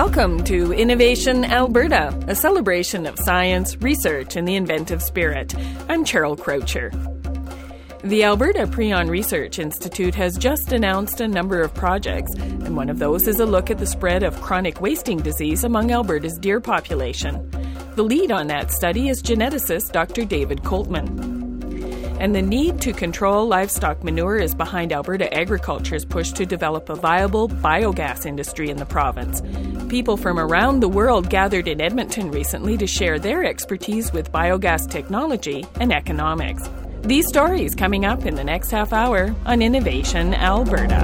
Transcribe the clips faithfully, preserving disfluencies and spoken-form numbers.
Welcome to Innovation Alberta, a celebration of science, research, and the inventive spirit. I'm Cheryl Croucher. The Alberta Prion Research Institute has just announced a number of projects, and one of those is a look at the spread of chronic wasting disease among Alberta's deer population. The lead on that study is geneticist Doctor David Coltman. And the need to control livestock manure is behind Alberta Agriculture's push to develop a viable biogas industry in the province. People from around the world gathered in Edmonton recently to share their expertise with biogas technology and economics. These stories coming up in the next half hour on Innovation Alberta.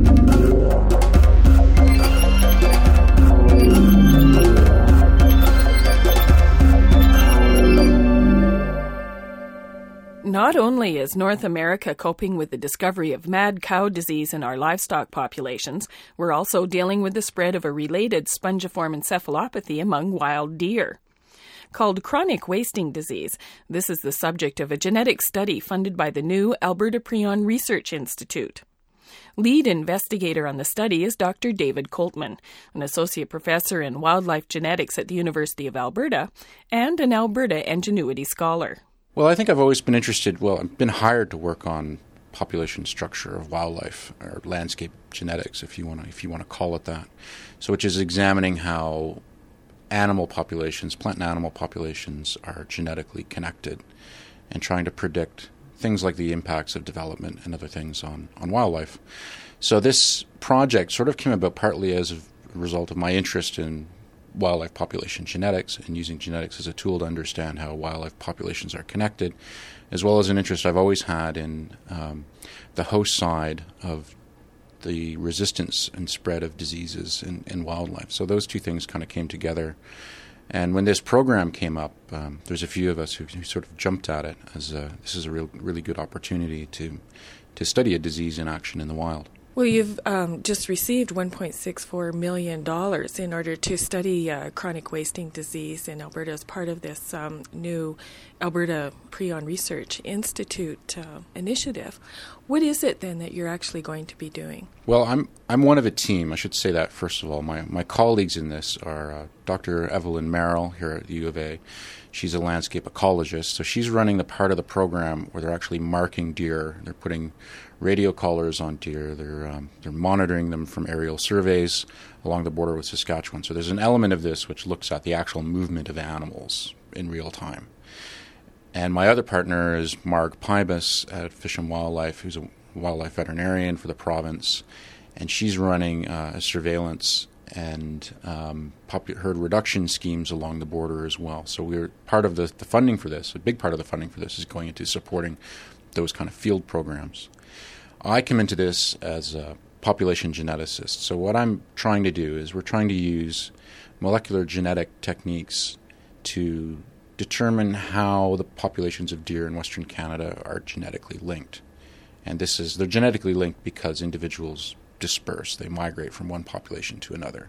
Not only is North America coping with the discovery of mad cow disease in our livestock populations, we're also dealing with the spread of a related spongiform encephalopathy among wild deer. Called chronic wasting disease, this is the subject of a genetic study funded by the new Alberta Prion Research Institute. Lead investigator on the study is Doctor David Coltman, an associate professor in wildlife genetics at the University of Alberta and an Alberta Ingenuity Scholar. Well, I think I've always been interested, well, I've been hired to work on population structure of wildlife, or landscape genetics, if you want to, if you want to call it that. So which is examining how animal populations, plant and animal populations are genetically connected and trying to predict things like the impacts of development and other things on, on wildlife. So this project sort of came about partly as a result of my interest in wildlife population genetics and using genetics as a tool to understand how wildlife populations are connected, as well as an interest I've always had in um, the host side of the resistance and spread of diseases in, in wildlife. So those two things kind of came together. And when this program came up, um, there's a few of us who, who sort of jumped at it as a, this is a real, really good opportunity to to study a disease in action in the wild. Well, you've um, just received one point six four million dollars in order to study uh, chronic wasting disease in Alberta as part of this um, new Alberta Prion Research Institute uh, initiative. What is it then that you're actually going to be doing? Well, I'm I'm one of a team. I should say that first of all. My my colleagues in this are uh, Doctor Evelyn Merrill here at the U of A. She's a landscape ecologist, so she's running the part of the program where they're actually marking deer. They're putting radio collars on deer. They're um, they're monitoring them from aerial surveys along the border with Saskatchewan. So there's an element of this which looks at the actual movement of animals in real time. And my other partner is Marg Pybus at Fish and Wildlife, who's a wildlife veterinarian for the province, and she's running uh, a surveillance and um, pop- herd reduction schemes along the border as well. So we're part of the, the funding for this. A big part of the funding for this is going into supporting those kind of field programs. I come into this as a population geneticist. So what I'm trying to do is we're trying to use molecular genetic techniques to determine how the populations of deer in Western Canada are genetically linked. And this is, they're genetically linked because individuals disperse. They migrate from one population to another.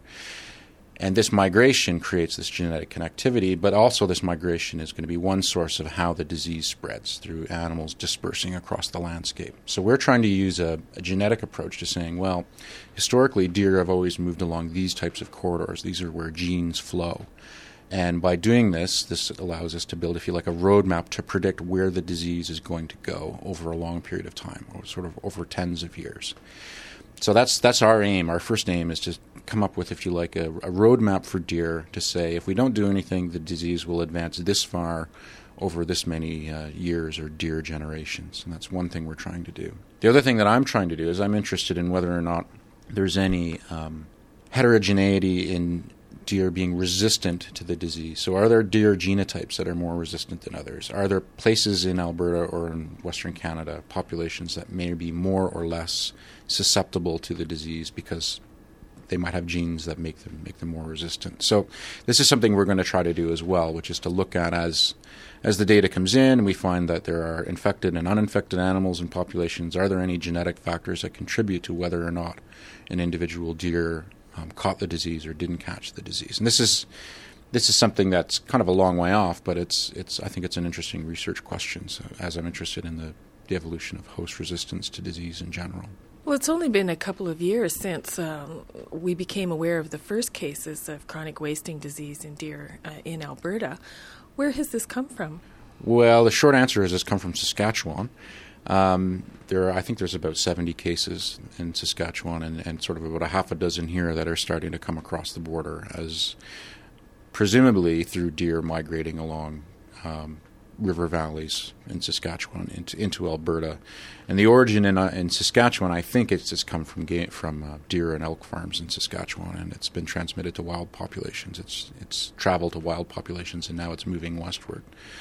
And this migration creates this genetic connectivity, but also this migration is going to be one source of how the disease spreads through animals dispersing across the landscape. So we're trying to use a, a genetic approach to saying, well, historically deer have always moved along these types of corridors. These are where genes flow. And by doing this, this allows us to build, if you like, a roadmap to predict where the disease is going to go over a long period of time, or sort of over tens of years. So that's that's our aim. Our first aim is to come up with, if you like, a, a roadmap for deer to say, if we don't do anything, the disease will advance this far over this many uh, years or deer generations. And that's one thing we're trying to do. The other thing that I'm trying to do is I'm interested in whether or not there's any um, heterogeneity in deer being resistant to the disease. So are there deer genotypes that are more resistant than others? Are there places in Alberta or in Western Canada, populations that may be more or less susceptible to the disease because they might have genes that make them make them more resistant? So this is something we're going to try to do as well, which is to look at as as the data comes in and we find that there are infected and uninfected animals in populations, are there any genetic factors that contribute to whether or not an individual deer Um, caught the disease or didn't catch the disease? And this is this is something that's kind of a long way off, but it's it's I think it's an interesting research question. So as I'm interested in the, the evolution of host resistance to disease in general. Well, it's only been a couple of years since um, we became aware of the first cases of chronic wasting disease in deer uh, in Alberta. Where has this come from? Well, the short answer is it's come from Saskatchewan. Um, there, are, I think there's about seventy cases in Saskatchewan, and, and sort of about a half a dozen here that are starting to come across the border, as presumably through deer migrating along um, river valleys in Saskatchewan into, into Alberta. And the origin in, uh, in Saskatchewan, I think it's just come from ga- from uh, deer and elk farms in Saskatchewan, and it's been transmitted to wild populations. It's it's traveled to wild populations, and now it's moving westward.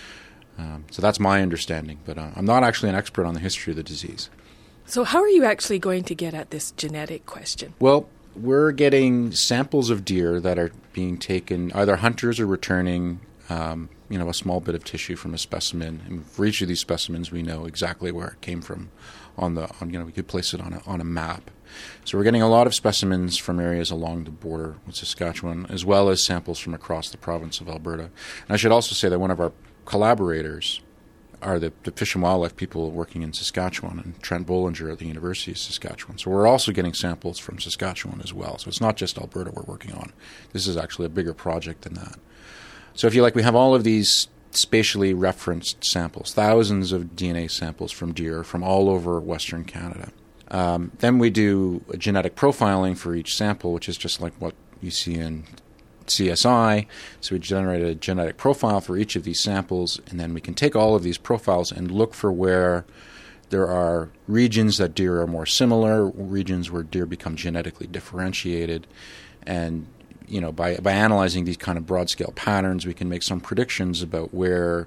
Um, so that's my understanding, but uh, I'm not actually an expert on the history of the disease. So how are you actually going to get at this genetic question? Well, we're getting samples of deer that are being taken, either hunters or returning, um, you know, a small bit of tissue from a specimen. And for each of these specimens, we know exactly where it came from. On the, on, you know, we could place it on a on a map. So we're getting a lot of specimens from areas along the border with Saskatchewan, as well as samples from across the province of Alberta. And I should also say that one of our collaborators are the, the Fish and Wildlife people working in Saskatchewan, and Trent Bollinger at the University of Saskatchewan. So we're also getting samples from Saskatchewan as well. So it's not just Alberta we're working on. This is actually a bigger project than that. So if you like, we have all of these spatially referenced samples, thousands of D N A samples from deer from all over Western Canada. Um, then we do a genetic profiling for each sample, which is just like what you see in C S I. So we generate a genetic profile for each of these samples, and then we can take all of these profiles and look for where there are regions that deer are more similar, regions where deer become genetically differentiated. And you know, by by analyzing these kind of broad-scale patterns, we can make some predictions about where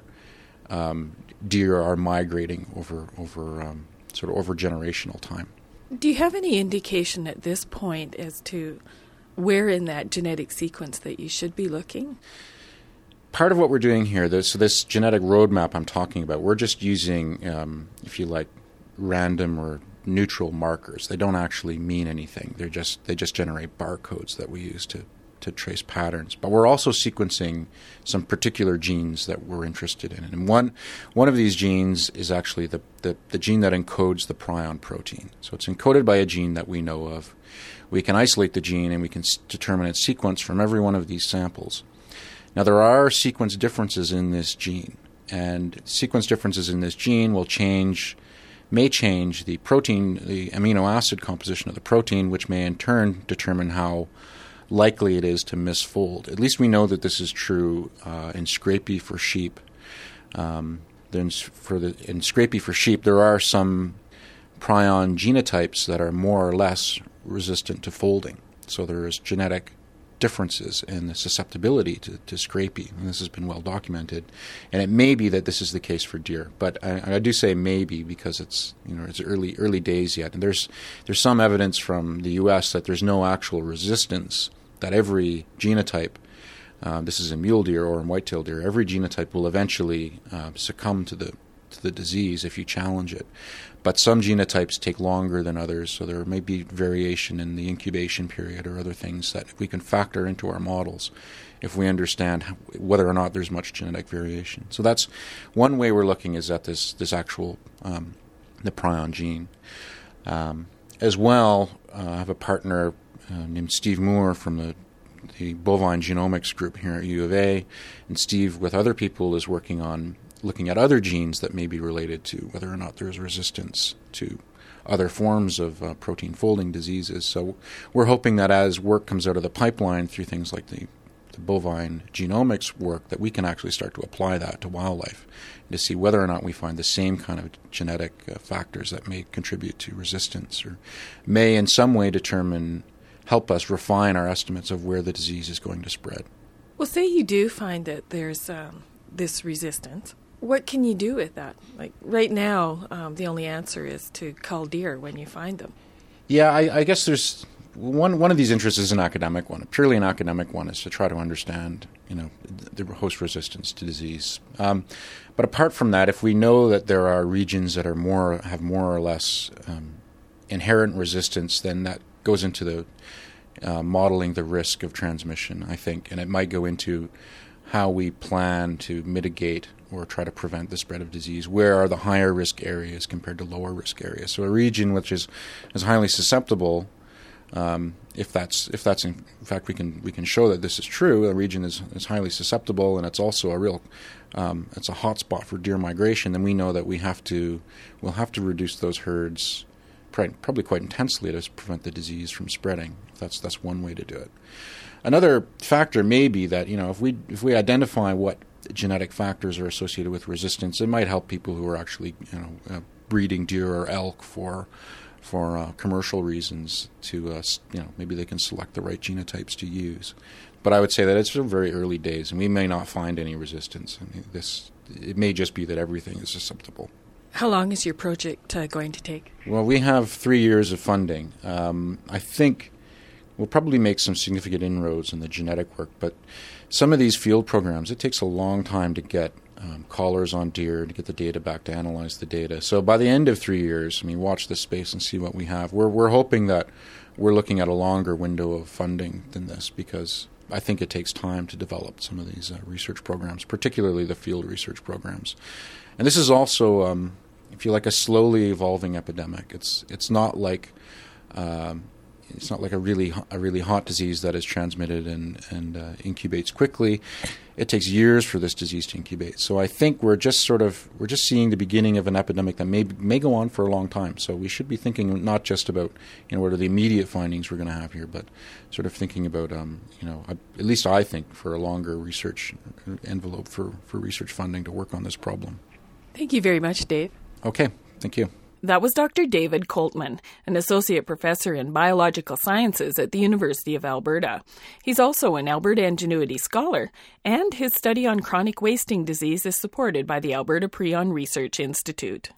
um, deer are migrating over over um, sort of over generational time. Do you have any indication at this point as to where in that genetic sequence that you should be looking? Part of what we're doing here, this, so this genetic roadmap I'm talking about, we're just using, um, if you like, random or neutral markers. They don't actually mean anything. They're just they just generate barcodes that we use to to trace patterns. But we're also sequencing some particular genes that we're interested in. And one one of these genes is actually the, the, the gene that encodes the prion protein. So it's encoded by a gene that we know of. We can isolate the gene and we can s- determine its sequence from every one of these samples. Now there are sequence differences in this gene, and sequence differences in this gene will change may change the protein, the amino acid composition of the protein, which may in turn determine how likely it is to misfold. At least we know that this is true uh, in Scrapie for sheep. Um, then for the in Scrapie for sheep, there are some prion genotypes that are more or less resistant to folding. So there is genetic differences in the susceptibility to, to Scrapie, and this has been well documented. And it may be that this is the case for deer, but I, I do say maybe because it's you know it's early early days yet, and there's there's some evidence from the U S that there's no actual resistance, that every genotype, uh, this is in mule deer or in whitetail deer, every genotype will eventually uh, succumb to the to the disease if you challenge it. But some genotypes take longer than others, so there may be variation in the incubation period or other things that we can factor into our models if we understand how, whether or not there's much genetic variation. So that's one way we're looking, is at this this actual um, the prion gene. Um, as well, uh, I have a partner uh, named Steve Moore from the the bovine genomics group here at U of A, and Steve, with other people, is working on looking at other genes that may be related to whether or not there's resistance to other forms of uh, protein folding diseases. So we're hoping that as work comes out of the pipeline through things like the, the bovine genomics work, that we can actually start to apply that to wildlife to see whether or not we find the same kind of genetic uh, factors that may contribute to resistance or may in some way determine, help us refine our estimates of where the disease is going to spread. Well, say you do find that there's um, this resistance. What can you do with that? Like right now, um, the only answer is to cull deer when you find them. Yeah, I, I guess there's one. One of these interests is an academic one. Purely an academic one is to try to understand, you know, the host resistance to disease. Um, but apart from that, if we know that there are regions that are more have more or less um, inherent resistance, then that goes into the uh, modeling the risk of transmission, I think, and it might go into how we plan to mitigate or try to prevent the spread of disease. Where are the higher risk areas compared to lower risk areas? So a region which is, is highly susceptible, um, if that's if that's in fact we can we can show that this is true, a region is, is highly susceptible and it's also a real um, it's a hot spot for deer migration, then we know that we have to we'll have to reduce those herds probably quite intensely to prevent the disease from spreading. That's that's one way to do it. Another factor may be that, you know, if we if we identify what genetic factors are associated with resistance, it might help people who are actually, you know, uh, breeding deer or elk for for uh, commercial reasons to, uh, you know, maybe they can select the right genotypes to use. But I would say that it's still very early days, and we may not find any resistance. I mean, this it may just be that everything is susceptible. How long is your project uh, going to take? Well, we have three years of funding. Um, I think we'll probably make some significant inroads in the genetic work, but some of these field programs, it takes a long time to get um, collars on deer, to get the data back, to analyze the data. So by the end of three years, I mean, watch this space and see what we have. We're we're hoping that we're looking at a longer window of funding than this, because I think it takes time to develop some of these uh, research programs, particularly the field research programs. And this is also, um, if you like, a slowly evolving epidemic. It's it's not like um, it's not like a really a really hot disease that is transmitted and and uh, incubates quickly. It takes years for this disease to incubate. So I think we're just sort of we're just seeing the beginning of an epidemic that may may go on for a long time. So we should be thinking not just about, you know, what are the immediate findings we're going to have here, but sort of thinking about um, you know, at least I think for a longer research envelope for, for research funding to work on this problem. Thank you very much, Dave. Okay, thank you. That was Doctor David Coltman, an associate professor in biological sciences at the University of Alberta. He's also an Alberta Ingenuity Scholar, and his study on chronic wasting disease is supported by the Alberta Prion Research Institute.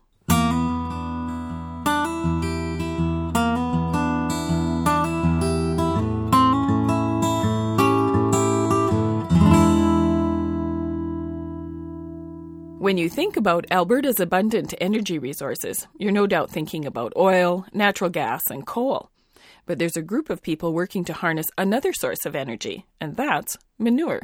When you think about Alberta's abundant energy resources, you're no doubt thinking about oil, natural gas, and coal. But there's a group of people working to harness another source of energy, and that's manure.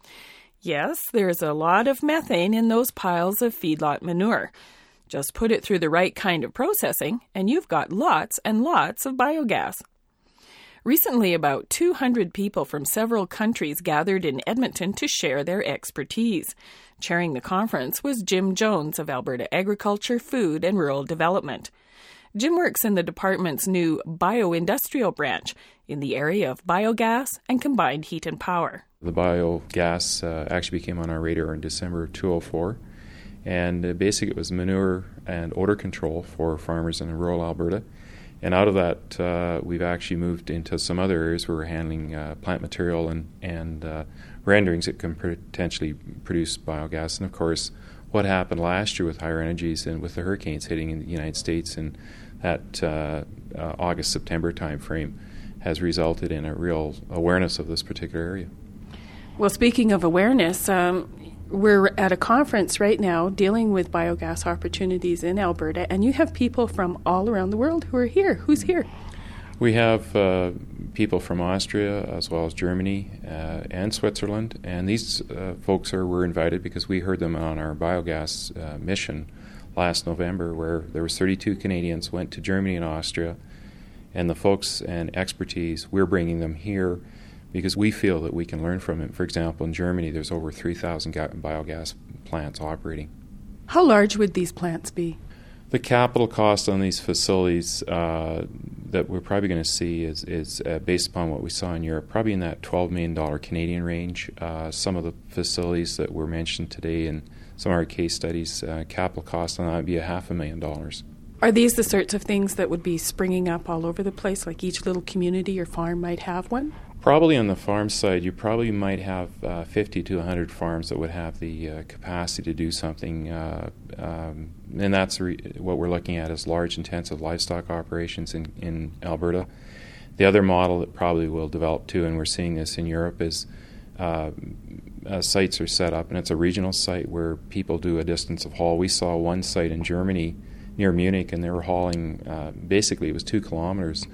Yes, there's a lot of methane in those piles of feedlot manure. Just put it through the right kind of processing, and you've got lots and lots of biogas. Recently, about two hundred people from several countries gathered in Edmonton to share their expertise. Chairing the conference was Jim Jones of Alberta Agriculture, Food and Rural Development. Jim works in the department's new bioindustrial branch in the area of biogas and combined heat and power. The biogas uh, actually became on our radar in December two thousand four, and uh, basically it was manure and odor control for farmers in rural Alberta. And out of that, uh, we've actually moved into some other areas where we're handling uh, plant material and, and uh, renderings that can potentially produce biogas. And of course, what happened last year with higher energies and with the hurricanes hitting in the United States in that uh, uh, August-September time frame has resulted in a real awareness of this particular area. Well, speaking of awareness, um, we're at a conference right now dealing with biogas opportunities in Alberta, and you have people from all around the world who are here. Who's here? We have uh, people from Austria as well as Germany uh, and Switzerland, and these uh, folks are were invited because we heard them on our biogas uh, mission last November, where there was thirty-two Canadians went to Germany and Austria, and the folks and expertise, we're bringing them here because we feel that we can learn from it. For example, in Germany, there's over three thousand ga- biogas plants operating. How large would these plants be? The capital cost on these facilities uh, that we're probably going to see is, is uh, based upon what we saw in Europe, probably in that twelve million dollars Canadian range. Uh, some of the facilities that were mentioned today in some of our case studies, uh, capital cost on that would be a half a million dollars. Are these the sorts of things that would be springing up all over the place, like each little community or farm might have one? Probably on the farm side, you probably might have uh, fifty to one hundred farms that would have the uh, capacity to do something, uh, um, and that's re- what we're looking at is large, intensive livestock operations in, in Alberta. The other model that probably will develop too, and we're seeing this in Europe, is uh, uh, sites are set up, and it's a regional site where people do a distance of haul. We saw one site in Germany near Munich, and they were hauling, uh, basically it was two kilometers,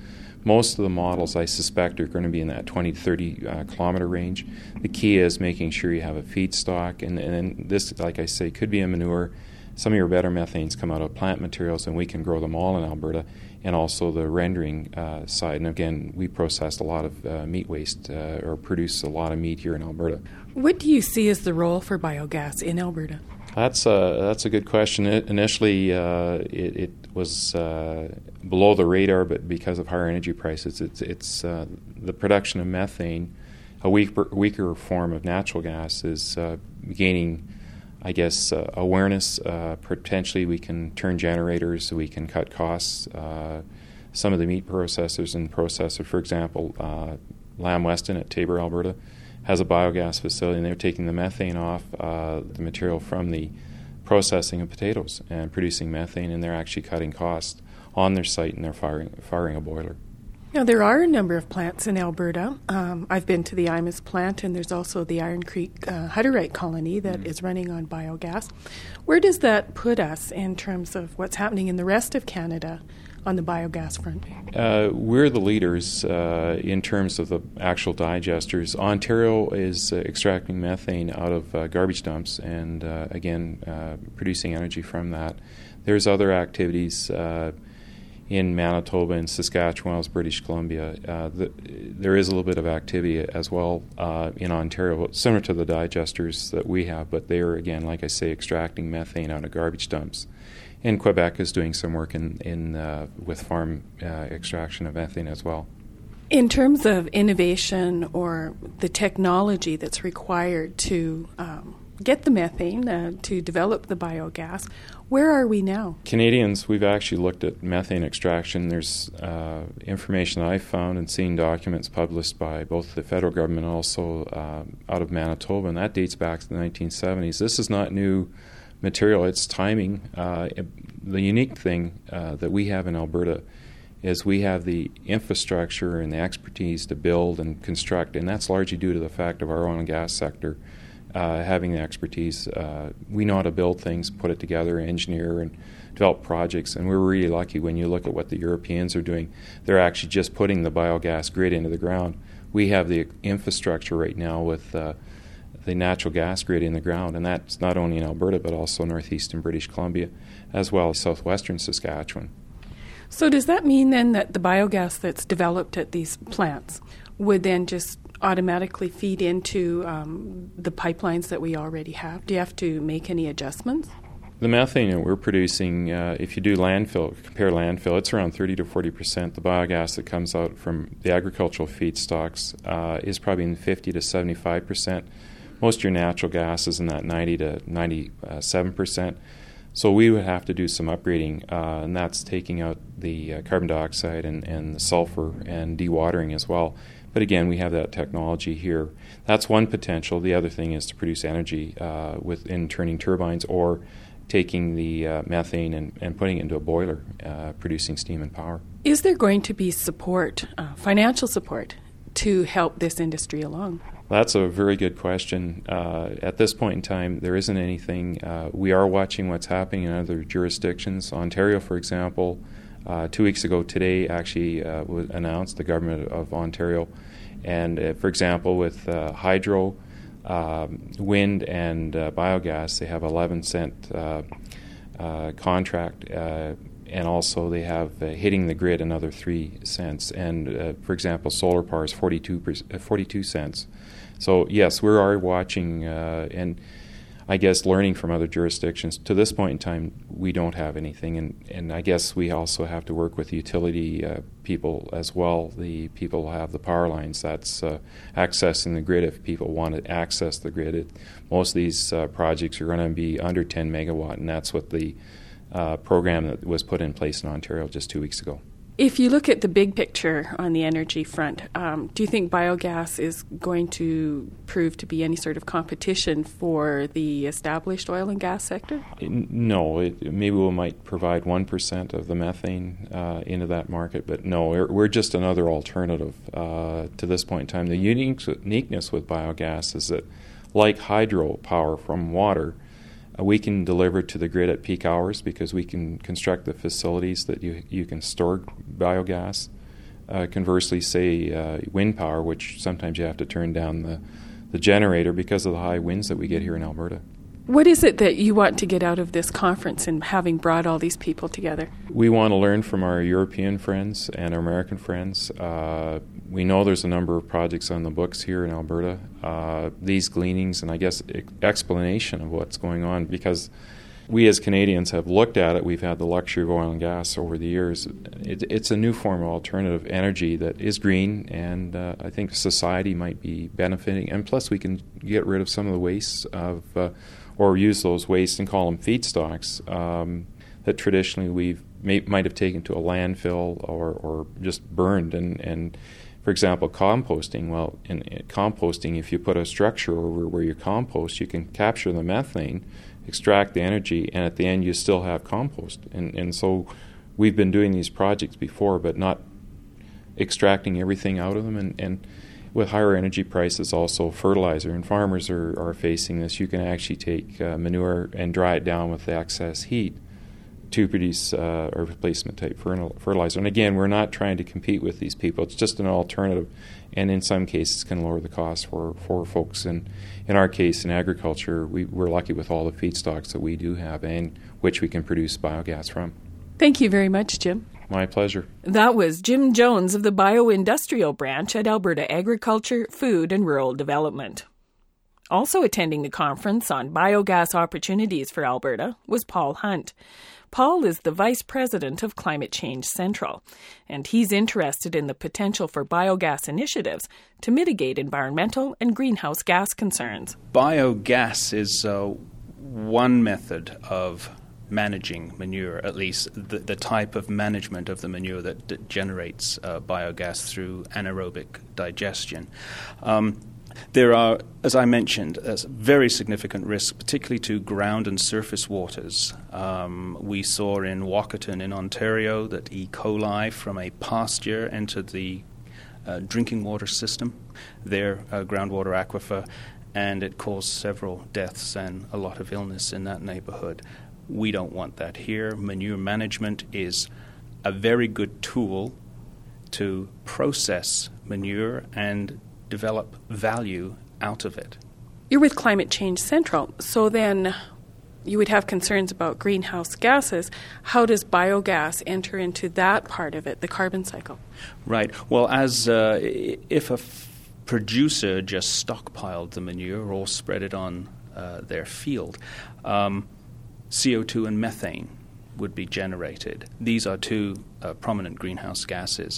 Most of the models, I suspect, are going to be in that twenty to thirty uh, kilometer range. The key is making sure you have a feedstock, and, and this, like I say, could be a manure. Some of your better methanes come out of plant materials, and we can grow them all in Alberta, and also the rendering uh, side. And again, we process a lot of uh, meat waste uh, or produce a lot of meat here in Alberta. What do you see as the role for biogas in Alberta? That's a, that's a good question. It, initially, uh, it, it was uh, below the radar, but because of higher energy prices, it's, it's uh, the production of methane, a weaker, weaker form of natural gas, is uh, gaining, I guess, uh, awareness. Uh, potentially, we can turn generators, so we can cut costs. Uh, some of the meat processors and processors, for example, uh, Lamb Weston at Taber, Alberta, has a biogas facility, and they're taking the methane off uh, the material from the processing of potatoes and producing methane, and they're actually cutting costs on their site, and they're firing, firing a boiler. Now, there are a number of plants in Alberta. Um, I've been to the Imus plant, and there's also the Iron Creek uh, Hutterite colony that mm. is running on biogas. Where does that put us in terms of what's happening in the rest of Canada on the biogas front? Uh, we're the leaders uh, in terms of the actual digesters. Ontario is uh, extracting methane out of uh, garbage dumps and, uh, again, uh, producing energy from that. There's other activities uh, in Manitoba and Saskatchewan, British Columbia. Uh, the, there is a little bit of activity as well uh, in Ontario, similar to the digesters that we have, but they are, again, like I say, extracting methane out of garbage dumps. And Quebec is doing some work in, in uh, with farm uh, extraction of methane as well. In terms of innovation or the technology that's required to um, get the methane, uh, to develop the biogas, where are we now? Canadians, we've actually looked at methane extraction. There's uh, information I've found and seen documents published by both the federal government and also uh, out of Manitoba, and that dates back to the nineteen seventies. This is not new material, it's timing. Uh, the unique thing uh, that we have in Alberta is we have the infrastructure and the expertise to build and construct, and that's largely due to the fact of our oil and gas sector uh, having the expertise. Uh, we know how to build things, put it together, engineer, and develop projects, and we're really lucky when you look at what the Europeans are doing. They're actually just putting the biogas grid into the ground. We have the infrastructure right now with uh, the natural gas grid in the ground, and that's not only in Alberta but also northeastern British Columbia as well as southwestern Saskatchewan. So does that mean then that the biogas that's developed at these plants would then just automatically feed into um, the pipelines that we already have? Do you have to make any adjustments? The methane that we're producing, uh, if you do landfill, compare landfill, it's around thirty to forty percent. The biogas that comes out from the agricultural feedstocks uh, is probably in fifty to seventy-five percent. Most of your natural gas is in that ninety to ninety-seven percent. So we would have to do some upgrading, uh, and that's taking out the uh, carbon dioxide and, and the sulfur and dewatering as well. But again, we have that technology here. That's one potential. The other thing is to produce energy uh, with in turning turbines or taking the uh, methane and, and putting it into a boiler, uh, producing steam and power. Is there going to be support, uh, financial support, to help this industry along? That's a very good question. Uh, at this point in time, there isn't anything. Uh, we are watching what's happening in other jurisdictions. Ontario, for example, uh, two weeks ago today actually uh, was announced, the government of Ontario. And uh, for example, with uh, hydro, um, wind, and uh, biogas, they have eleven cent uh, uh, contract. Uh, And also they have uh, hitting the grid another three cents. And, uh, for example, solar power is forty-two, uh, forty-two cents. So, yes, we are watching uh, and I guess learning from other jurisdictions. To this point in time, we don't have anything. And, and I guess we also have to work with utility uh, people as well. The people who have the power lines, that's uh, accessing the grid if people want to access the grid. It, most of these uh, projects are going to be under ten megawatt, and that's what the Uh, program that was put in place in Ontario just two weeks ago. If you look at the big picture on the energy front, um, do you think biogas is going to prove to be any sort of competition for the established oil and gas sector? No. It, maybe we might provide one percent of the methane uh, into that market, but no, we're, we're just another alternative uh, to this point in time. The unique, uniqueness with biogas is that, like hydropower from water, Uh, we can deliver to the grid at peak hours because we can construct the facilities that you you can store biogas Uh, conversely, say uh, wind power, which sometimes you have to turn down the, the generator because of the high winds that we get here in Alberta. What is it that you want to get out of this conference and having brought all these people together? We want to learn from our European friends and our American friends. Uh, we know there's a number of projects on the books here in Alberta. Uh, these gleanings and I guess e- explanation of what's going on, because we as Canadians have looked at it. We've had the luxury of oil and gas over the years. It, it's a new form of alternative energy that is green, and uh, I think society might be benefiting. And plus we can get rid of some of the wastes of uh, or use those wastes and call them feedstocks um, that traditionally we may, might have taken to a landfill or, or just burned. And, and, for example, composting, well, in, in composting, if you put a structure over where you compost, you can capture the methane, extract the energy, and at the end you still have compost. And, and so we've been doing these projects before, but not extracting everything out of them. And, and with higher energy prices, also fertilizer, and farmers are, are facing this. You can actually take uh, manure and dry it down with the excess heat to produce uh, a replacement type fertilizer. And again, we're not trying to compete with these people. It's just an alternative, and in some cases can lower the cost for, for folks. And in our case, in agriculture, we, we're lucky with all the feedstocks that we do have and which we can produce biogas from. Thank you very much, Jim. My pleasure. That was Jim Jones of the Bioindustrial Branch at Alberta Agriculture, Food and Rural Development. Also attending the conference on biogas opportunities for Alberta was Paul Hunt. Paul is the Vice President of Climate Change Central, and he's interested in the potential for biogas initiatives to mitigate environmental and greenhouse gas concerns. Biogas is uh, one method of managing manure, at least the, the type of management of the manure that, that generates uh, biogas through anaerobic digestion. Um, there are, as I mentioned, uh, very significant risks, particularly to ground and surface waters. Um, we saw in Walkerton in Ontario that E. coli from a pasture entered the uh, drinking water system, their uh, groundwater aquifer, and it caused several deaths and a lot of illness in that neighborhood. We don't want that here. Manure management is a very good tool to process manure and develop value out of it. You're with Climate Change Central, so then you would have concerns about greenhouse gases. How does biogas enter into that part of it, the carbon cycle? Right. Well, as uh, if a f- producer just stockpiled the manure or spread it on uh, their field, um, C O two and methane would be generated. These are two uh, prominent greenhouse gases.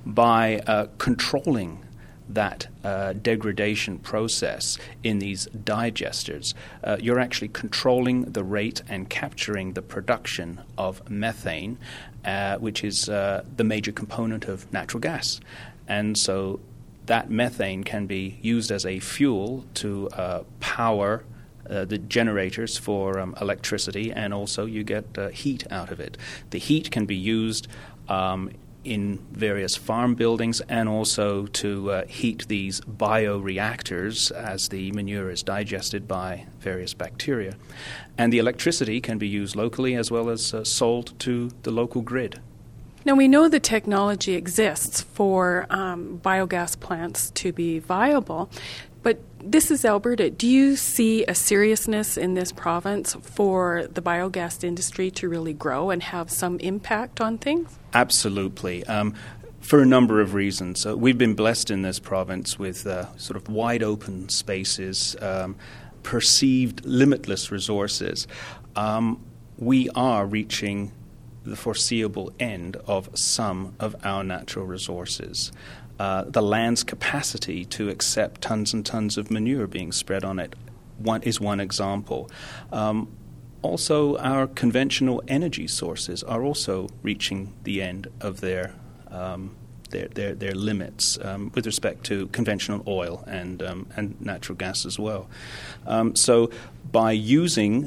By uh, controlling that uh, degradation process in these digesters, uh, you're actually controlling the rate and capturing the production of methane, uh, which is uh, the major component of natural gas. And so that methane can be used as a fuel to uh, power Uh, the generators for um, electricity, and also you get uh, heat out of it. The heat can be used um, in various farm buildings and also to uh, heat these bioreactors as the manure is digested by various bacteria. And the electricity can be used locally as well as uh, sold to the local grid. Now, we know the technology exists for um, biogas plants to be viable, but this is Alberta. Do you see a seriousness in this province for the biogas industry to really grow and have some impact on things? Absolutely. Um, for a number of reasons. Uh, we've been blessed in this province with uh, sort of wide open spaces, um, perceived limitless resources. Um, we are reaching the foreseeable end of some of our natural resources. Uh, the land's capacity to accept tons and tons of manure being spread on it one, is one example. Um, also, our conventional energy sources are also reaching the end of their um, their, their, their limits um, with respect to conventional oil and um, and natural gas as well. Um, so, by using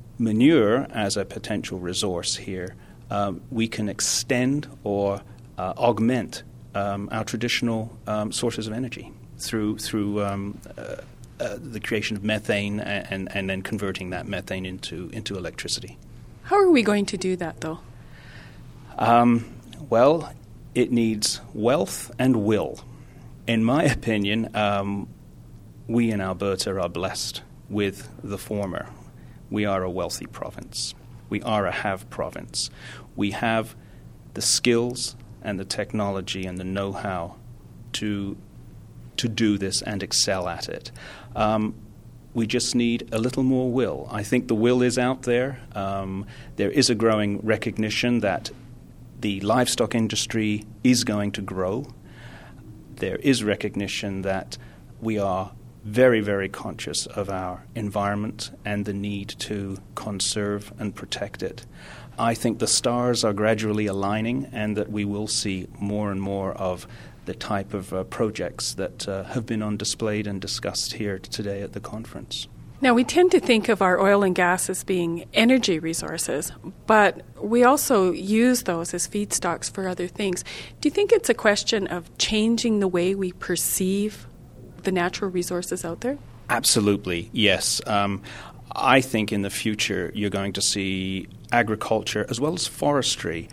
manure as a potential resource here, um, we can extend or uh, augment Um, our traditional um, sources of energy through through um, uh, uh, the creation of methane and, and then converting that methane into into electricity. How are we going to do that, though? Um, well, it needs wealth and will. In my opinion, um, we in Alberta are blessed with the former. We are a wealthy province. We are a have province. We have the skills and the technology and the know-how to to do this and excel at it. Um, we just need a little more will. I think the will is out there. Um, there is a growing recognition that the livestock industry is going to grow. There is recognition that we are very, very conscious of our environment and the need to conserve and protect it. I think the stars are gradually aligning and that we will see more and more of the type of uh, projects that uh, have been on display and discussed here today at the conference. Now, we tend to think of our oil and gas as being energy resources, but we also use those as feedstocks for other things. Do you think it's a question of changing the way we perceive the natural resources out there? Absolutely, yes. Um, I think in the future you're going to see agriculture as well as forestry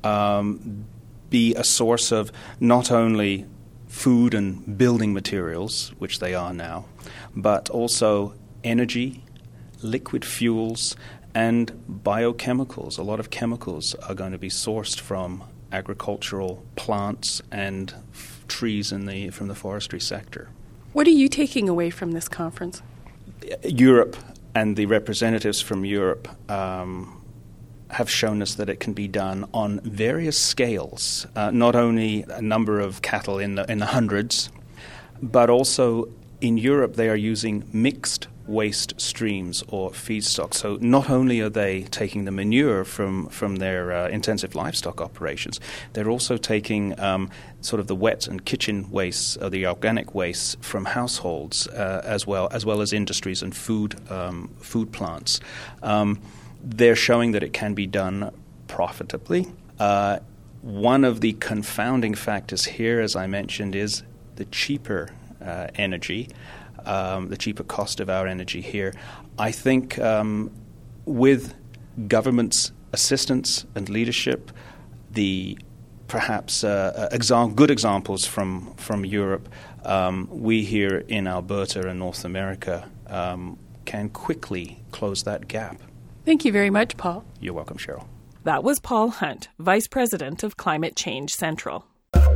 um, be a source of not only food and building materials, which they are now, but also energy, liquid fuels, and biochemicals. A lot of chemicals are going to be sourced from agricultural plants and f- trees in the from the forestry sector. What are you taking away from this conference? Europe and the representatives from Europe um, have shown us that it can be done on various scales, uh, not only a number of cattle in the, in the hundreds, but also in Europe they are using mixed waste streams or feedstock. So not only are they taking the manure from, from their uh, intensive livestock operations, they're also taking um, sort of the wet and kitchen wastes, or the organic wastes from households uh, as well, as well as industries and food um, food plants. Um, they're showing that it can be done profitably. Uh, one of the confounding factors here, as I mentioned, is the cheaper uh, energy. Um, the cheaper cost of our energy here. I think um, with government's assistance and leadership, the perhaps uh, exam- good examples from, from Europe, um, we here in Alberta and North America um, can quickly close that gap. Thank you very much, Paul. You're welcome, Cheryl. That was Paul Hunt, Vice President of Climate Change Central.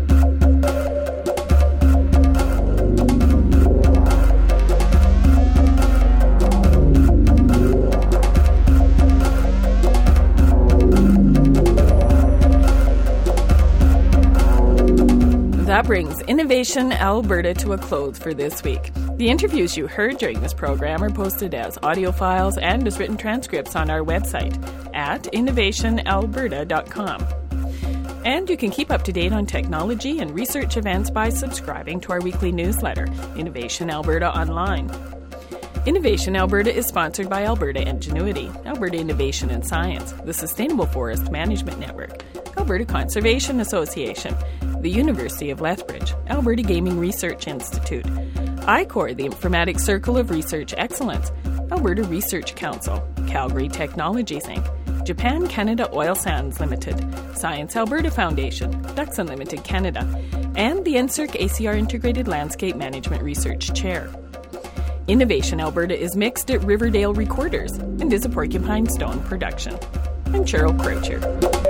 That brings Innovation Alberta to a close for this week. The interviews you heard during this program are posted as audio files and as written transcripts on our website at innovation alberta dot com. And you can keep up to date on technology and research events by subscribing to our weekly newsletter, Innovation Alberta Online. Innovation Alberta is sponsored by Alberta Ingenuity, Alberta Innovation and Science, the Sustainable Forest Management Network, Alberta Conservation Association, the University of Lethbridge, Alberta Gaming Research Institute, I C O R, the Informatics Circle of Research Excellence, Alberta Research Council, Calgary Technologies Incorporated, Japan Canada Oil Sands Limited, Science Alberta Foundation, Duxon Limited Canada, and the N S E R C A C R Integrated Landscape Management Research Chair. Innovation Alberta is mixed at Riverdale Recorders and is a Porcupine Stone production. I'm Cheryl Croucher.